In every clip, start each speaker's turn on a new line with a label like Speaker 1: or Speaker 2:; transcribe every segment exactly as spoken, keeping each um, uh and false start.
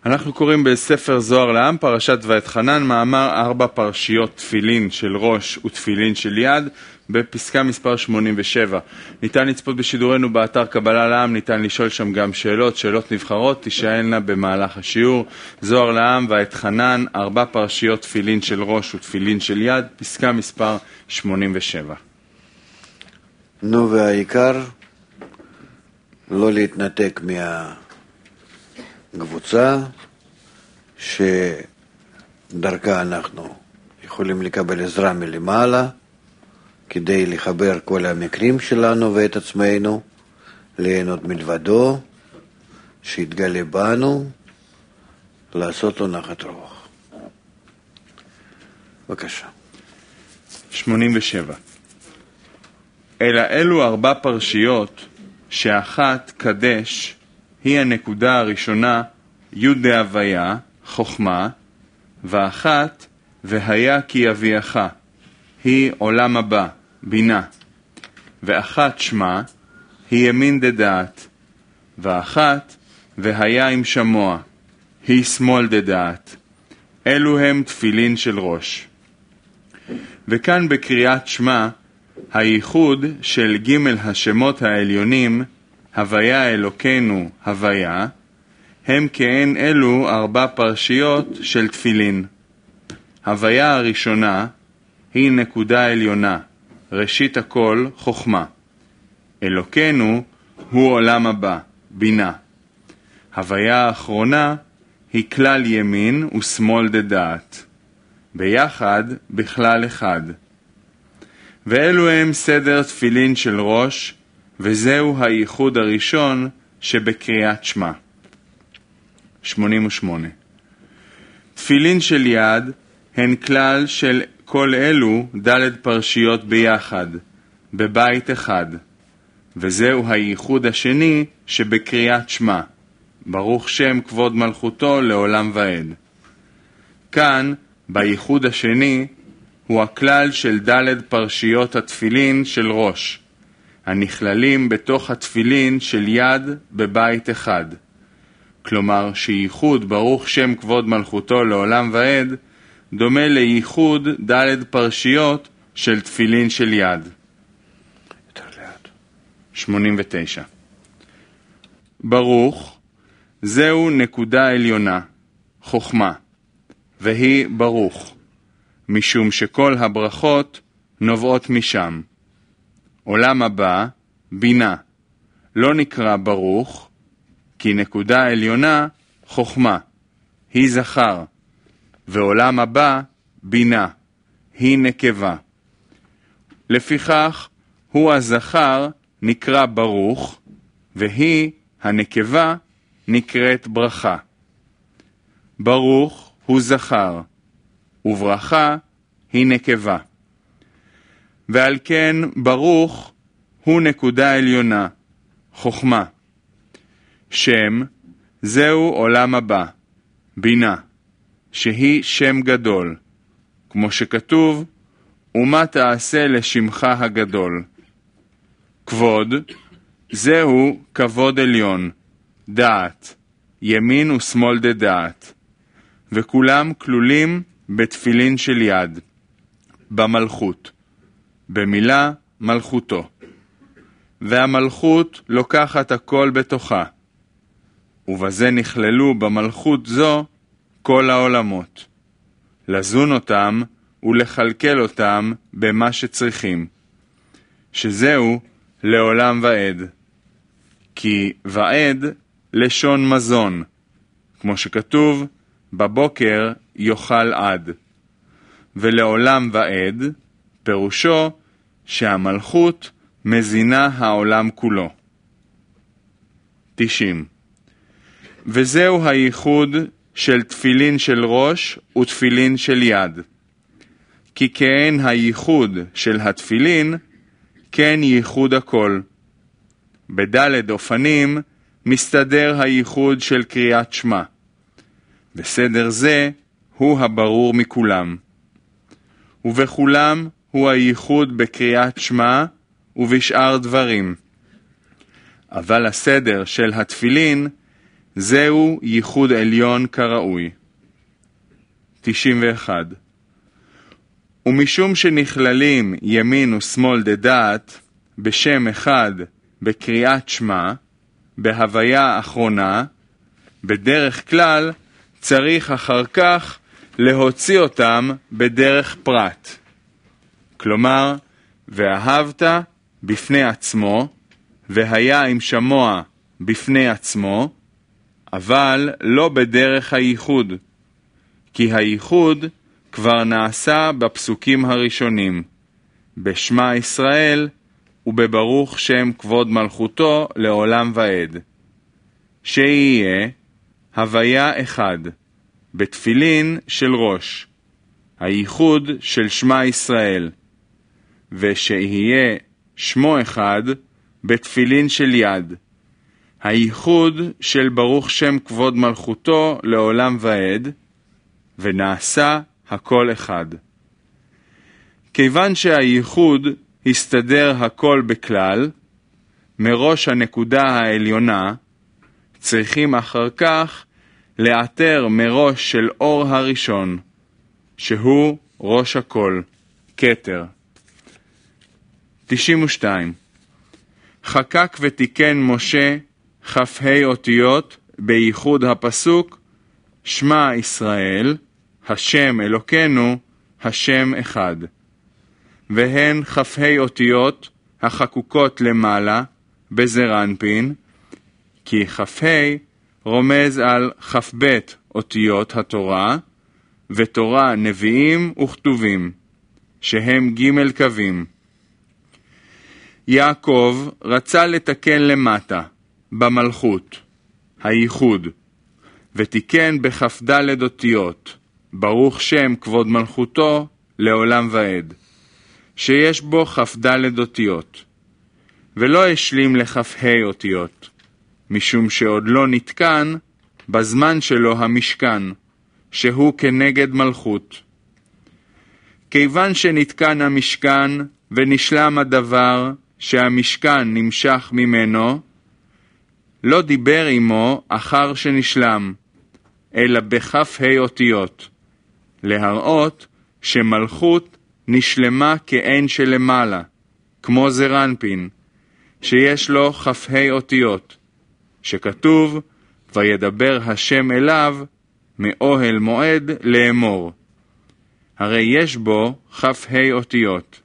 Speaker 1: אנחנו קוראים בספר זוהר לעם, פרשת ואתחנן, מאמר ארבע פרשיות תפילין של ראש ותפילין של יד, בפסקה מספר שמונים ושבע. ניתן לצפות בשידורנו באתר קבלה לעם, ניתן לשאול שם גם שאלות, שאלות נבחרות, תישאלנה במהלך השיעור. זוהר לעם ואתחנן, ארבע פרשיות תפילין של ראש ותפילין של יד, פסקה מספר שמונים ושבע.
Speaker 2: נו, והעיקר לא להתנתק מהקבוצה שדרכה אנחנו יכולים לקבל עזרה מלמעלה כדי לחבר כל המקרים שלנו ואת עצמנו, ליהנות מלבדו, שיתגלה בנו, לעשות לו נחת רוח. בבקשה.
Speaker 1: שמונים ושבע. אלא אלו ארבע פרשיות שאחת קדש היא הנקודה הראשונה י' דהוויה, חוכמה, ואחת והיה כי אביך היא עולם הבא, בינה, ואחת שמה היא ימין דדעת, ואחת והיה עם שמוע היא שמאל דדעת. אלו הם תפילין של ראש. וכאן בקריאת שמה הייחוד של ג' השמות העליונים, הוויה אלוקינו הוויה, הם כאין אלו ארבע פרשיות של תפילין. הוויה הראשונה היא נקודה עליונה, ראשית הכל חוכמה. אלוקינו הוא עולם הבא, בינה. הוויה האחרונה היא כלל ימין ושמאל דדעת, ביחד בכלל אחד. ואלו הם סדר תפילין של ראש, וזהו הייחוד הראשון שבקריאת שמה. שמונים ושמונה. תפילין של יד הן כלל של כל אלו ד' פרשיות ביחד, בבית אחד, וזהו הייחוד השני שבקריאת שמה, ברוך שם כבוד מלכותו לעולם ועד. כאן, בייחוד השני, הוא הכלל של ד' פרשיות התפילין של ראש, הנכללים בתוך התפילין של יד בבית אחד. כלומר שייחוד ברוך שם כבוד מלכותו לעולם ועד, דומה לייחוד ד' פרשיות של תפילין של יד. שמונים ותשע. ברוך, זהו נקודה עליונה, חוכמה, והיא ברוך, משום שכל הברכות נובעות משם. עולם הבא, בינה, לא נקרא ברוך, כי נקודה עליונה, חוכמה, היא זכר, ועולם הבא, בינה, היא נקבה. לפיכך, הוא הזכר נקרא ברוך, והיא, הנקבה, נקראת ברכה. ברוך הוא זכר, וברכה היא נקבה. ועל כן ברוך הוא נקודה עליונה, חוכמה. שם זהו עולם הבא, בינה, שהיא שם גדול, כמו שכתוב, ומה תעשה לשמך הגדול. כבוד, זהו כבוד עליון, דעת, ימין ושמאל דדעת, וכולם כלולים בתפילין של יד, במלכות, במילה מלכותו. והמלכות לוקחת הכל בתוכה, ובזה נכללו במלכות זו כל העולמות, לזון אותם ולחלקל אותם במה שצריכים, שזהו לעולם ועד. כי ועד לשון מזון, כמו שכתוב, בבוקר יאכל עד. ולעולם ועד, פירושו שהמלכות מזינה העולם כולו. תשעים. וזהו הייחוד של תפילין של ראש ותפילין של יד. כי כאין הייחוד של התפילין, כן ייחוד הכל. בדלת אופנים מסתדר הייחוד של קריאת שמה. בסדר זה הוא הברור מכולם. ובכולם הוא הייחוד בקריאת שמה ובשאר דברים. אבל הסדר של התפילין זהו ייחוד עליון כראוי. תשעים ואחת. ומשום שנכללים ימין ושמאל דדעת בשם אחד בקריאת שמע, בהוויה האחרונה, בדרך כלל צריך אחר כך להוציא אותם בדרך פרט. כלומר, ואהבת בפני עצמו, והיה עם שמוע בפני עצמו, אבל לא בדרך הייחוד, כי הייחוד כבר נעשה בפסוקים הראשונים, בשמע ישראל ובברוך שם כבוד מלכותו לעולם ועד. שיהיה הוויה אחד, בתפילין של ראש, הייחוד של שמע ישראל, ושיהיה שמו אחד בתפילין של יד, הייחוד של ברוך שם כבוד מלכותו לעולם ועד, ונעשה הכל אחד. כיוון שהייחוד הסתדר הכל בכלל, מראש הנקודה העליונה, צריכים אחר כך לאתר מראש של אור הראשון, שהוא ראש הכל, כתר. תשעים ושתיים. חקק ותיקן משה כ"ה אותיות בייחוד הפסוק שמע ישראל, השם אלוקנו, השם אחד. והן כ"ה אותיות החקוקות למעלה בזעיר אנפין, כי כ"ה רומז על כ"ב אותיות התורה, ותורה נביאים וכתובים, שהם ג' קווים. יעקב רצה לתקן למטה, במלכות, הייחוד, ותיקן בכ"ד אותיות, ברוך שם כבוד מלכותו לעולם ועד, שיש בו כ"ד אותיות, ולא השלים לכ"ה אותיות, משום שעוד לא נתקן בזמן שלו המשכן, שהוא כנגד מלכות. כיוון שנתקן המשכן ונשלם הדבר שהמשכן נמשך ממנו, לא דיבר עמו אחר שנשלם, אלא בכ"ה אותיות, להראות שמלכות נשלמה כאין שלמעלה, כמו זעיר אנפין, שיש לו כ"ה אותיות, שכתוב, וידבר השם אליו מאוהל מועד לאמור. הרי יש בו כ"ה אותיות.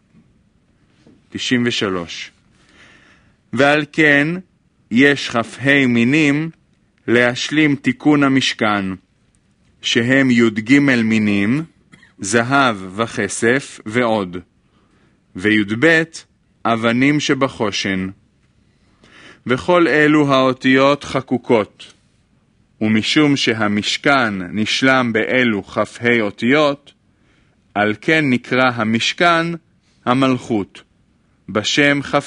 Speaker 1: תשעים ושלוש. ועל כן יש כ"ה מינים להשלים תיקון המשכן, שהם י"ג מינים, זהב וכסף ועוד, וי"ב אבנים שבחושן. וכל אלו האותיות חקוקות, ומשום שהמשכן נשלם באלו כ"ה אותיות, על כן נקרא המשכן המלכות, בשם כ"ה,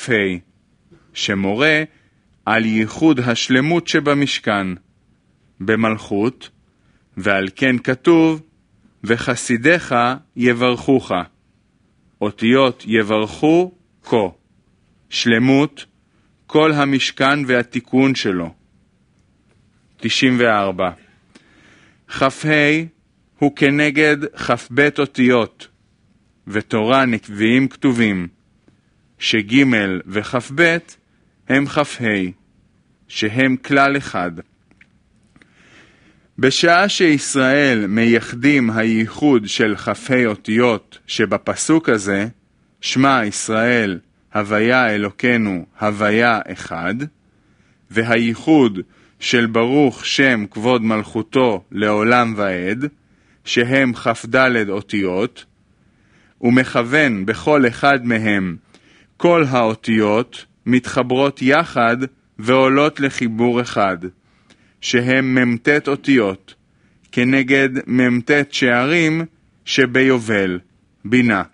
Speaker 1: שמורה על ייחוד השלמות שבמשכן, במלכות, ועל כן כתוב, וחסידיך יברכוך, אותיות יברכו כה, שלמות, כל המשכן והתיקון שלו. תשעים וארבע. כ"ה הוא כנגד כ"ב אותיות, ותורה נקביים כתובים, שג' וכ"ב הם כ"ה, שהם כלל אחד. בשעה שישראל מייחדים הייחוד של כ"ה אותיות שבפסוק הזה, שמע ישראל, הוויה אלוקנו, הוויה אחד, והייחוד של ברוך שם כבוד מלכותו לעולם ועד, שהם כ"ד אותיות, ומכוון בכל אחד מהם כל האותיות מתחברות יחד ועולות לחיבור אחד, שהם ממתת אותיות, כנגד ממתת שערים שביובל, בינה.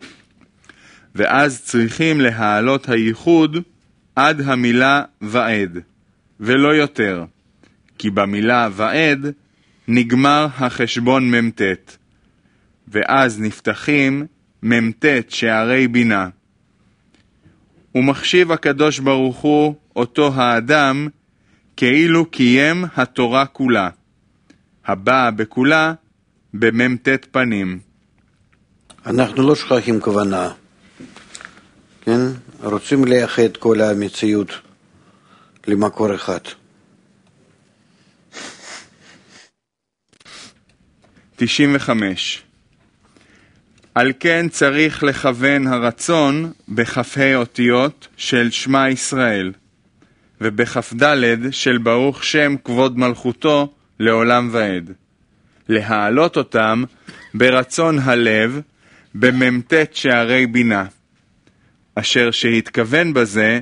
Speaker 1: ואז צריכים להעלות הייחוד עד המילה ועד, ולא יותר, כי במילה ועד נגמר החשבון ממתת, ואז נפתחים ממתת שערי בינה. ומחשיב הקדוש ברוך הוא אותו האדם כאילו קיים התורה כולה, הבאה בכולה בממתת פנים.
Speaker 2: אנחנו לא שכחים כוונה, כן? רוצים לייחד כל המציאות למקור אחד.
Speaker 1: תשעים וחמש. על כן צריך לכוון הרצון בכ"ה אותיות של שמע ישראל, ובכ"ד של ברוך שם כבוד מלכותו לעולם ועד. להעלות אותם ברצון הלב בממתת שערי בינה, אשר שהתכוון בזה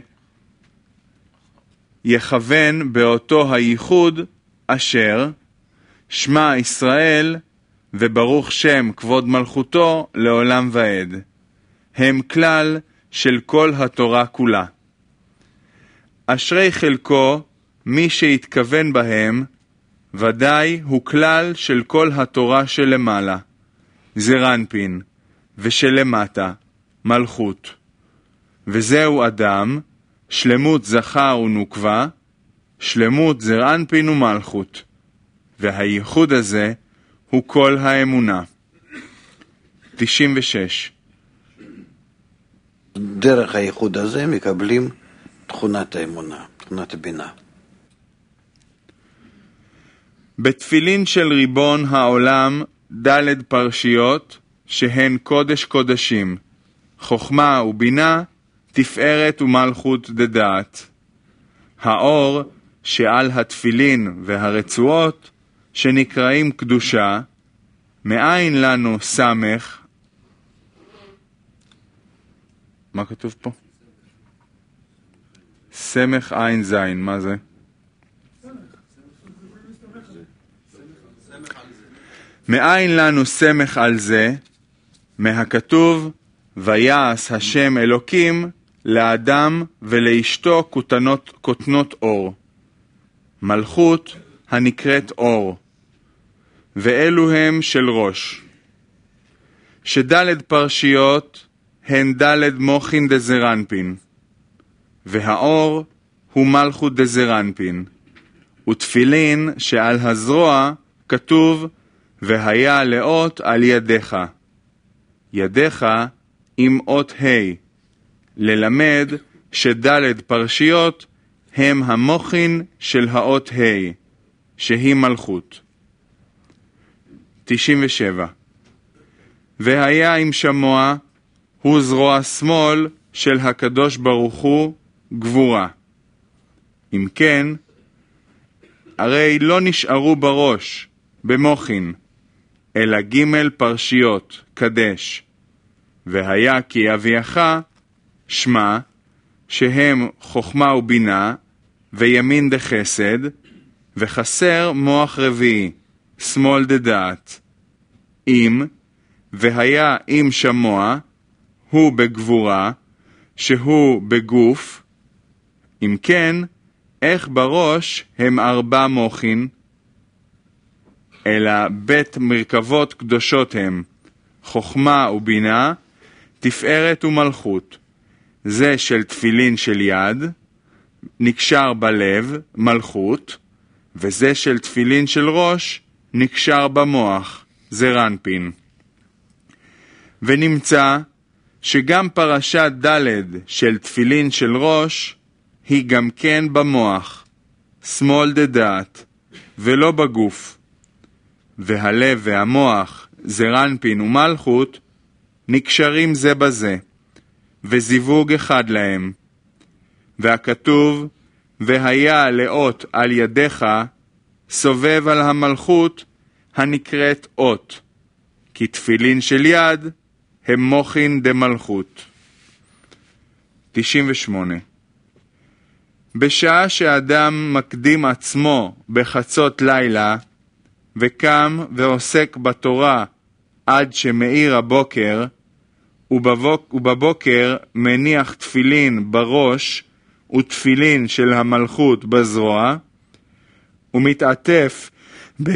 Speaker 1: יכוון באותו הייחוד אשר שמע ישראל וברוך שם כבוד מלכותו לעולם ועד. הם כלל של כל התורה כולה. אשרי חלקו מי שהתכוון בהם, ודאי הוא כלל של כל התורה שלמעלה, זרנפין, ושלמטה, מלכות. וזהו אדם, שלמות זכר ונוקבה, שלמות זרנפין ומלכות. והייחוד הזה הוא כל האמונה. תשעים ושש.
Speaker 2: דרך הייחוד הזה מקבלים תכונת האמונה, תכונת הבינה.
Speaker 1: בתפילין של ריבון העולם ד' פרשיות שהן קודש קודשים, חוכמה ובינה, תפארת ומלכות דדעת. האור שעל התפילין והרצועות שנקראים קדושה, מאין לנו סמך, מה כתוב פה? סמך עין זין, מה זה? מאין לנו סמך על זה? מהכתוב, ויעש השם אלוקים לאדם ולאשתו כותנות, כותנות אור. מלכות הנקראת אור, ואלו הם של ראש. שדלת פרשיות הן דלת מוחין דזרנפין, והאור הוא מלכות דזרנפין, ותפילין שעל הזרוע כתוב והיה לאות על ידיך. ידיך עם אות ה', ללמד שדלת פרשיות הם המוחין של האות ה', שהיא מלכות. תשעים ושבע. והיה עם שמוע, הוא זרוע שמאל של הקדוש ברוך הוא גבורה. אם כן, הרי לא נשארו בראש, במוחין, אלא ג' פרשיות, קדש. והיה כי אביך שמה, שהם חוכמה ובינה, וימין דחסד, וחסר מוח רביעי, שמאל דדעת. אם, והיה עם שמוע, הוא בגבורה, שהוא בגוף. אם כן, איך בראש הם ארבע מוחין? אלא בית מרכבות קדושות הם, חוכמה ובינה, תפארת ומלכות. זה של תפילין של יד, נקשר בלב, מלכות, וזה של תפילין של ראש, נקשר במוח, זרנפין. ונמצא שגם פרשת ד' של תפילין של ראש, היא גם כן במוח, שמאל דדעת, ולא בגוף. והלב והמוח, זרנפין ומלכות, נקשרים זה בזה, וזיווג אחד להם. והכתוב, והיה לאות על ידיך, סובב על המלכות הנקראת אות, כי תפילין של יד הם מוחין דמלכות. תשעים ושמונה. בשעה שאדם מקדים עצמו בחצות לילה, וקם ועוסק בתורה עד שמאיר הבוקר, ובבוק, ובבוקר מניח תפילין בראש ותפילין של המלכות בזרוע, ומתעטף ב...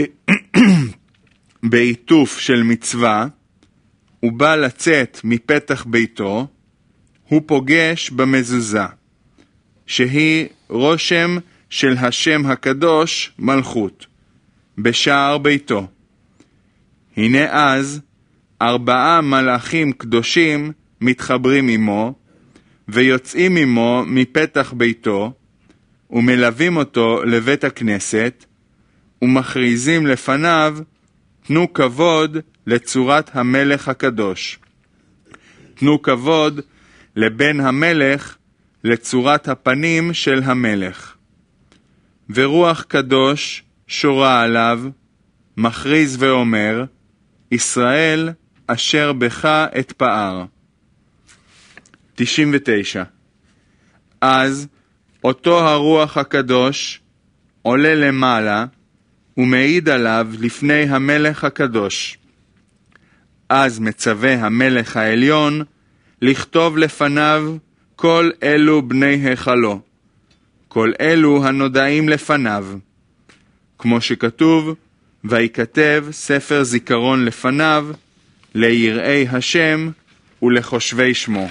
Speaker 1: בעיטוף של מצווה, ובא לצאת מפתח ביתו, הוא פוגש במזוזה, שהיא רושם של השם הקדוש מלכות, בשער ביתו. הנה אז ארבעה מלאכים קדושים מתחברים עמו, ויוצאים עמו מפתח ביתו, ומלווים אותו לבית הכנסת, ומכריזים לפניו, תנו כבוד לצורת המלך הקדוש. תנו כבוד לבן המלך לצורת הפנים של המלך. ורוח קדוש שורה עליו, מכריז ואומר, ישראל אשר בך אתפאר. תשעים ותשע. אז אותו הרוח הקדוש עולה למעלה ומעיד עליו לפני המלך הקדוש. אז מצווה המלך העליון לכתוב לפניו כל אלו בני היכלו, כל אלו הנודעים לפניו, כמו שכתוב, ויכתב ספר זיכרון לפניו ליראי השם ולחושבי שמו.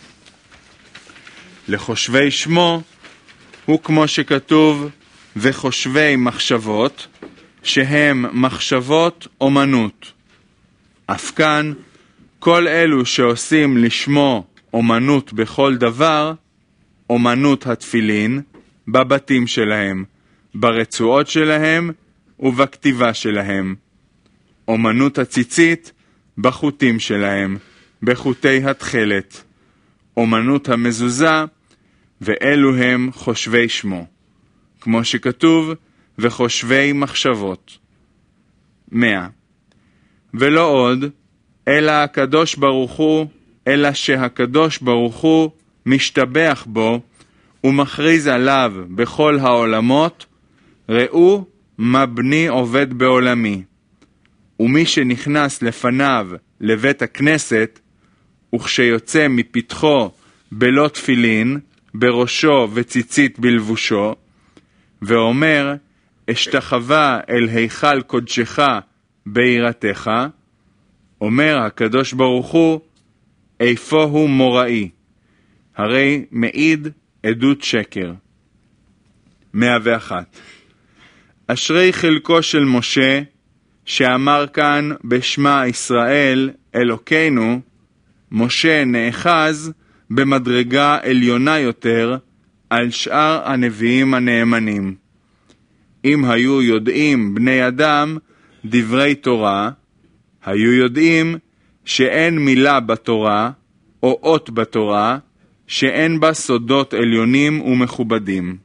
Speaker 1: לחושבי שמו הוא כמו שכתוב, וחושבי מחשבות, שהם מחשבות אומנות. אף כאן, כל אלו שעושים לשמו אומנות בכל דבר, אומנות התפילין, בבתים שלהם, ברצועות שלהם ובכתיבה שלהם. אומנות הציצית, בחוטים שלהם, בחוטי התחלת. אומנות המזוזה, ואלו הם חושבי שמו. כמו שכתוב, וחושבי מחשבות. מאה. ולא עוד, אלא הקדוש ברוך הוא, אלא שהקדוש ברוך הוא משתבח בו, ומכריז עליו בכל העולמות, ראו מה בני עובד בעולמי. ומי שנכנס לפניו לבית הכנסת, וכשיוצא מפתחו בלא תפילין, בראשו וציצית בלבושו, ואומר, אשתחווה אל היכל קודשך ביראתך, אומר הקדוש ברוך הוא, איפה הוא מוראי? הרי מעיד עדות שקר. מאה ואחת. אשרי חלקו של משה, שאמר כאן בשמה ישראל אלוקינו, משה נאחז במדרגה עליונה יותר על שאר הנביאים הנאמנים. אם היו יודעים בני אדם דברי תורה, היו יודעים שאין מילה בתורה או אות בתורה שאין בה סודות עליונים ומכובדים.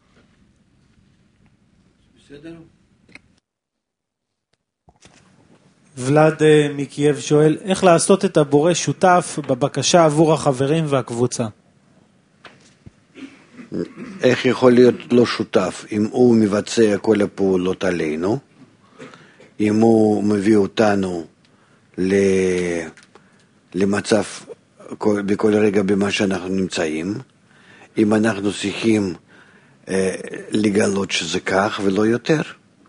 Speaker 2: בסדר?
Speaker 3: ולד מקייב שואל, איך לעשות את הבורא שותף בבקשה עבור החברים והקבוצה?
Speaker 2: איך יכול להיות לא שותף אם הוא מבצע כל הפעולות עלינו, אם הוא מביא אותנו למצב בכל רגע במה שאנחנו נמצאים, אם אנחנו צריכים אה, לגלות שזה כך ולא יותר,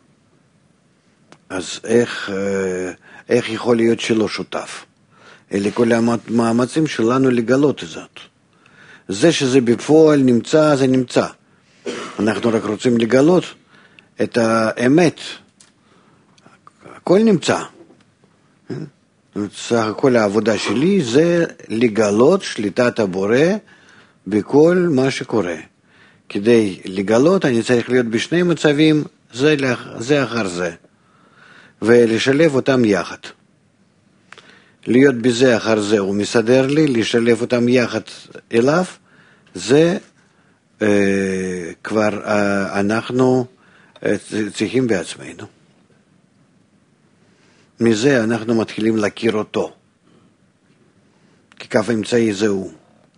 Speaker 2: אז איך, אה, איך יכול להיות שלא שותף? אלה כל המאמצים שלנו לגלות את זאת. זה שזה בפועל נמצא, זה נמצא. אנחנו רק רוצים לגלות את האמת. הכל נמצא. סך הכל העבודה שלי זה לגלות שליטת הבורא בכל מה שקורה. כדי לגלות אני צריך להיות בשני מצבים, זה, זה אחר זה. ולשלב אותם יחד. להיות בזה אחר זה הוא מסדר לי, לשלב אותם יחד אליו, זה אה, כבר אה, אנחנו אה, צריכים בעצמנו. מזה אנחנו מתחילים להכיר אותו. כי כף האמצעי זהו.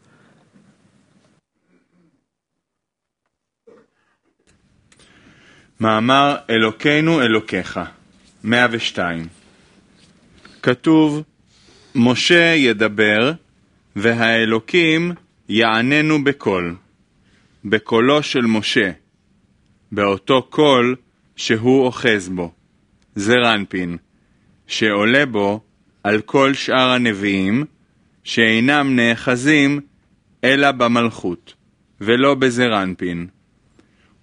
Speaker 1: מאמר אלוקינו אלוקיך, מאה ושתיים. כתוב, משה ידבר והאלוקים יעננו בקול, בקולו של משה, באותו קול שהוא אוחז בו, זה רנפין, שעולה בו על כל שאר הנביאים, שאינם נאחזים אלא במלכות, ולא בזה רנפין.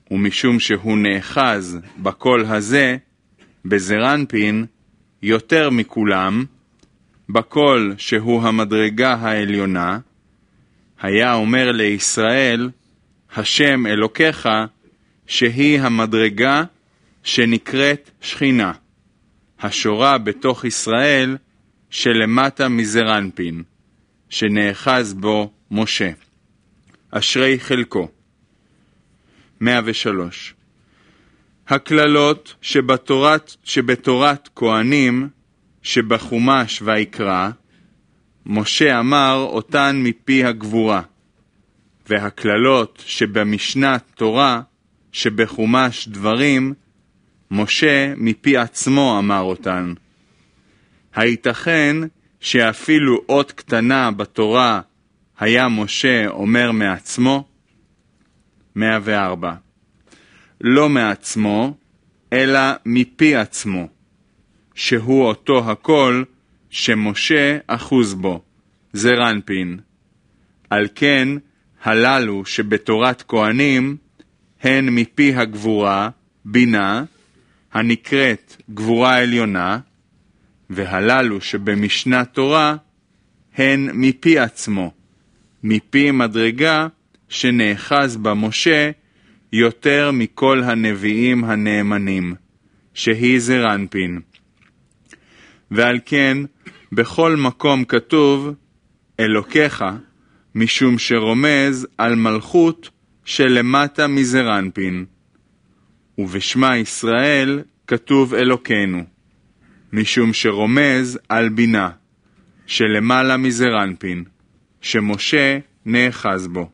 Speaker 1: ומשום שהוא נאחז בקול הזה, בזרנפין, יותר מכולם, בקול שהוא המדרגה העליונה, היה אומר לישראל, השם אלוקיך, שהיא המדרגה שנקראת שכינה, השורה בתוך ישראל שלמטה מזרנפין, שנאחז בו משה. אשרי חלקו. מאה ושלוש. הכללות שבתורת, שבתורת כהנים, שבחומש ויקרא, משה אמר אותן מפי הגבורה, והכללות שבמשנת תורה, שבחומש דברים, משה מפי עצמו אמר אותן. הייתכן שאפילו אות קטנה בתורה היה משה אומר מעצמו? מאה וארבע. לא מעצמו, אלא מפי עצמו, שהוא אותו הכל שמשה אחוז בו, זרנפין. על כן, הללו שבתורת כהנים, הן מפי הגבורה, בינה, הנקראת גבורה עליונה, והללו שבמשנת תורה, הן מפי עצמו, מפי מדרגה שנאחז בה משה יותר מכל הנביאים הנאמנים, שהיא זרנפין. ועל כן, בכל מקום כתוב, אלוקיך, משום שרומז על מלכות שלמטה מזרנפין. ובשמה ישראל כתוב אלוקינו, משום שרומז על בינה, שלמעלה מזרנפין, שמשה נאחז בו.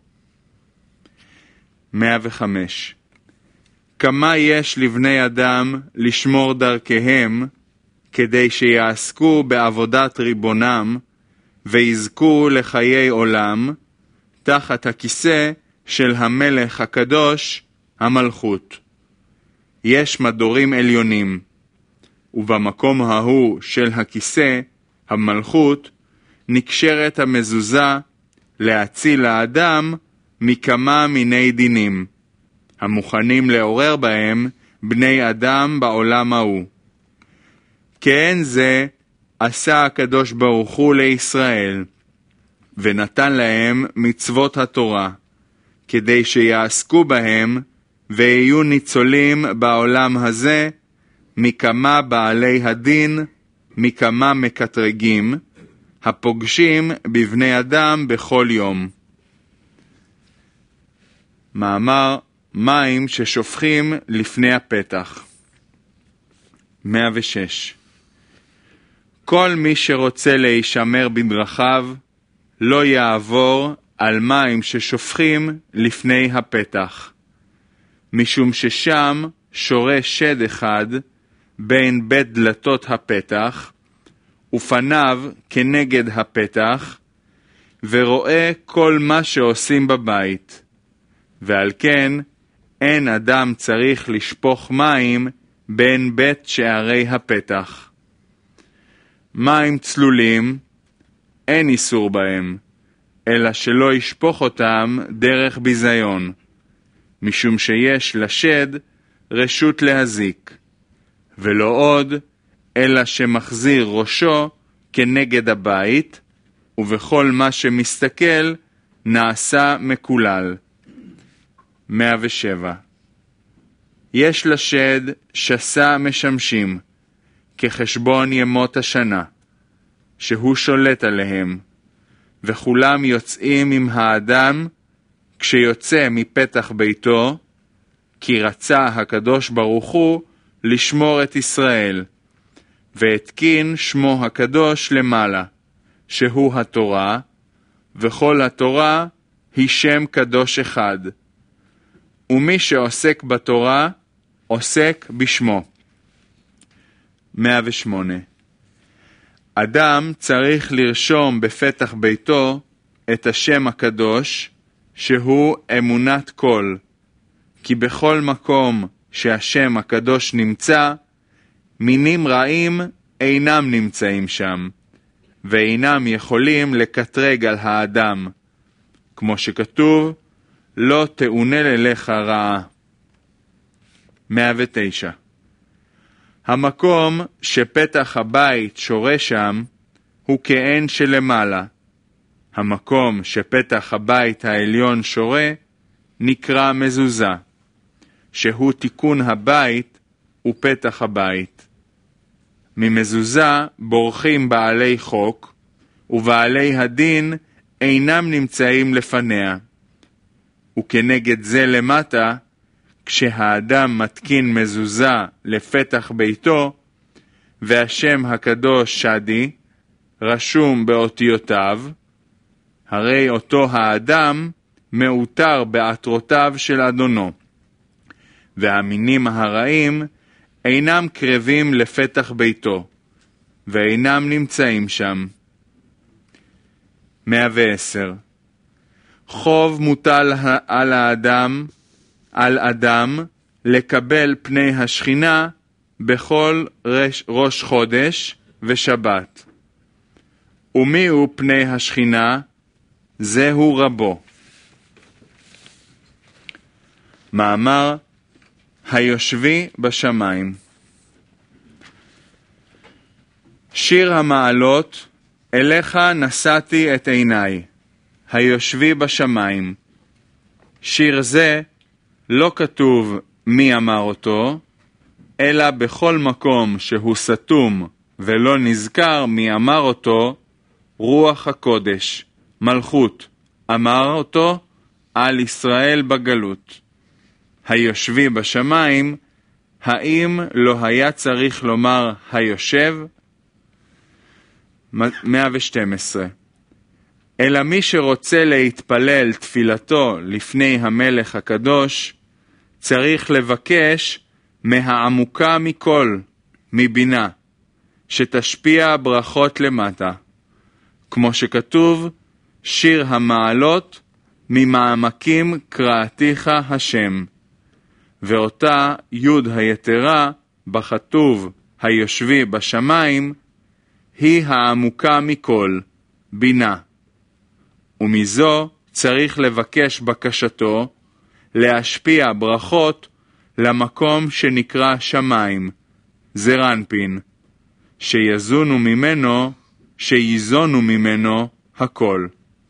Speaker 1: מאה וחמש. כמה יש לבני אדם לשמור דרכיהם, כדי שיעסקו בעבודת ריבונם, ויזכו לחיי עולם, תחת הכיסא של המלך הקדוש, המלכות. יש מדורים עליונים, ובמקום ההוא של הכיסא, המלכות, נקשרת המזוזה להציל האדם מכמה מיני דינים, המוכנים לעורר בהם בני אדם בעולם ההוא. כן זה עשה הקדוש ברוך הוא לישראל, ונתן להם מצוות התורה, כדי שיעסקו בהם ויהיו ניצולים בעולם הזה מכמה בעלי הדין, מכמה מקטרגים, הפוגשים בבני אדם בכל יום. מאמר מים ששופכים לפני הפתח. מאה ושש. כל מי שרוצה להישמר בדרכיו, לא יעבור על מים ששופכים לפני הפתח, משום ששם שורה שד אחד בין בית דלתות הפתח, ופניו כנגד הפתח, ורואה כל מה שעושים בבית, ועל כן אין אדם צריך לשפוך מים בין בית שערי הפתח. מים צלולים, אין איסור בהם, אלא שלא ישפוך אותם דרך ביזיון, משום שיש לשד רשות להזיק, ולא עוד, אלא שמחזיר ראשו כנגד הבית, ובכל מה שמסתכל נעשה מקולל. מאה ושבע. יש לשד שסה משמשים, כחשבון ימות השנה, שהוא שולט עליהם, וכולם יוצאים עם האדם כשיוצא מפתח ביתו, כי רצה הקדוש ברוך הוא לשמור את ישראל, והתקין שמו הקדוש למעלה, שהוא התורה, וכל התורה היא שם קדוש אחד. ומי שעוסק בתורה, עוסק בשמו. מאה ושמונה. אדם צריך לרשום בפתח ביתו את השם הקדוש, שהוא אמונת כל, כי בכל מקום שהשם הקדוש נמצא, מינים רעים אינם נמצאים שם, ואינם יכולים לקטרג על האדם, כמו שכתוב, לא תאונל אליך רעה. מאה ותשע. המקום שפתח הבית שורה שם הוא כעין שלמעלה. המקום שפתח הבית העליון שורה נקרא מזוזה, שהוא תיקון הבית ופתח הבית. ממזוזה בורחים בעלי חוק, ובעלי הדין אינם נמצאים לפניה. וכנגד זה למטה, כשהאדם מתקין מזוזה לפתח ביתו, והשם הקדוש שדי רשום באותיותיו, הרי אותו האדם מאותר בעטרותיו של אדונו, והמינים הרעים אינם קרבים לפתח ביתו, ואינם נמצאים שם. מאה ועשר. חוב מוטל על האדם, על אדם, לקבל פני השכינה בכל ראש, ראש חודש ושבת. ומי הוא פני השכינה? זהו רבו. מאמר היושבי בשמיים. שיר המעלות, אליך נשאתי את עיניי, היושבי בשמיים. שיר זה לא כתוב מי אמר אותו, אלא בכל מקום שהוא סתום ולא נזכר מי אמר אותו, רוח הקודש, מלכות, אמר אותו על ישראל בגלות. היושבי בשמיים, האם לא היה צריך לומר היושב? מאה ושתים עשרה. אלא מי שרוצה להתפלל תפילתו לפני המלך הקדוש, צריך לבקש מהעמוקה מכל, מבינה, שתשפיע ברכות למטה. כמו שכתוב, שיר המעלות, ממעמקים קראתיך השם. ואותה יוד היתרה, בכתוב היושבי בשמיים, היא העמוקה מכל, בינה. ומזו צריך לבקש בקשתו, להשפיע ברכות למקום שנקרא שמיים, זרנפין, שיזונו ממנו, שיזונו ממנו הכל.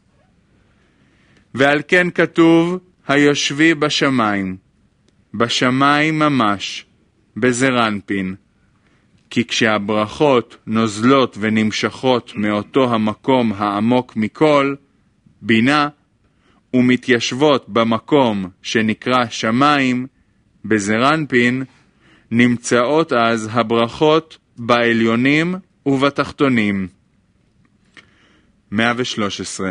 Speaker 1: ועל כן כתוב היושבי בשמיים, בשמיים ממש, בזרנפין, כי כשהברכות נוזלות ונמשכות מאותו המקום העמוק מכל, בינה, ומתיישבות במקום שנקרא שמיים, בזרנפין, נמצאות אז הברכות בעליונים ובתחתונים. מאה ושלוש עשרה.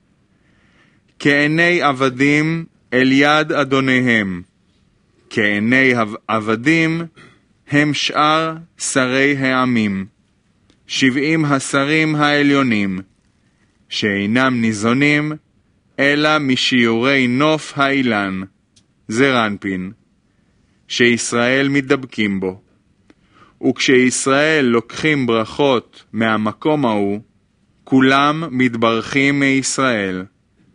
Speaker 1: כעיני עבדים אל יד אדוניהם, כעיני עבדים הם שאר שרי העמים, שבעים השרים העליונים, שאינם ניזונים אלא משיעורי נוף האילן, זרנפין, שישראל מתדבקים בו. וכשישראל לוקחים ברכות מהמקום ההוא, כולם מתברכים מישראל.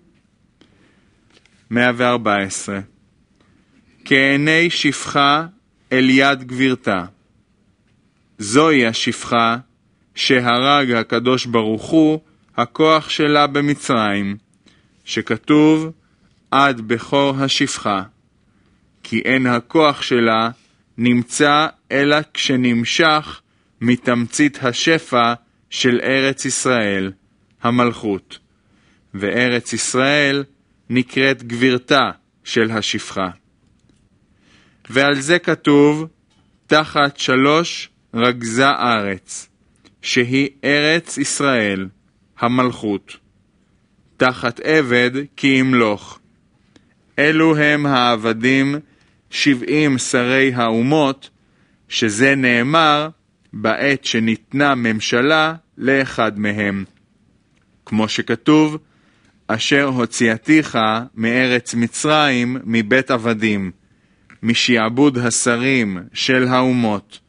Speaker 1: מאה וארבע עשרה. כעיני שפחה אל יד גבירתה. זוהי השפחה שהרג הקדוש ברוך הוא הכוח שלה במצרים, שכתוב עד בכור השפחה, כי אין הכוח שלה נמצא אלא כשנמשך מתמצית השפע של ארץ ישראל, המלכות, וארץ ישראל נקראת גבירתה של השפחה. ועל זה כתוב תחת שלוש רגזה ארץ, שהיא ארץ ישראל, המלכות, תחת עבד כי ימלוך. אלו הם העבדים שבעים שרי האומות, שזה נאמר בעת שניתנה ממשלה לאחד מהם. כמו שכתוב, אשר הוציאתיך מארץ מצרים מבית עבדים, משעבוד השרים של האומות.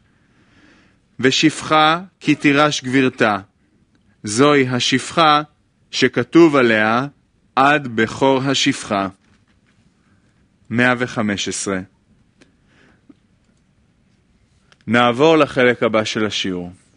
Speaker 1: ושפחה כי תירש גבירתה, זוהי השפחה שכתוב עליה עד בכור השפחה. מאה וחמש עשרה. נעבור לחלק הבא של השיעור.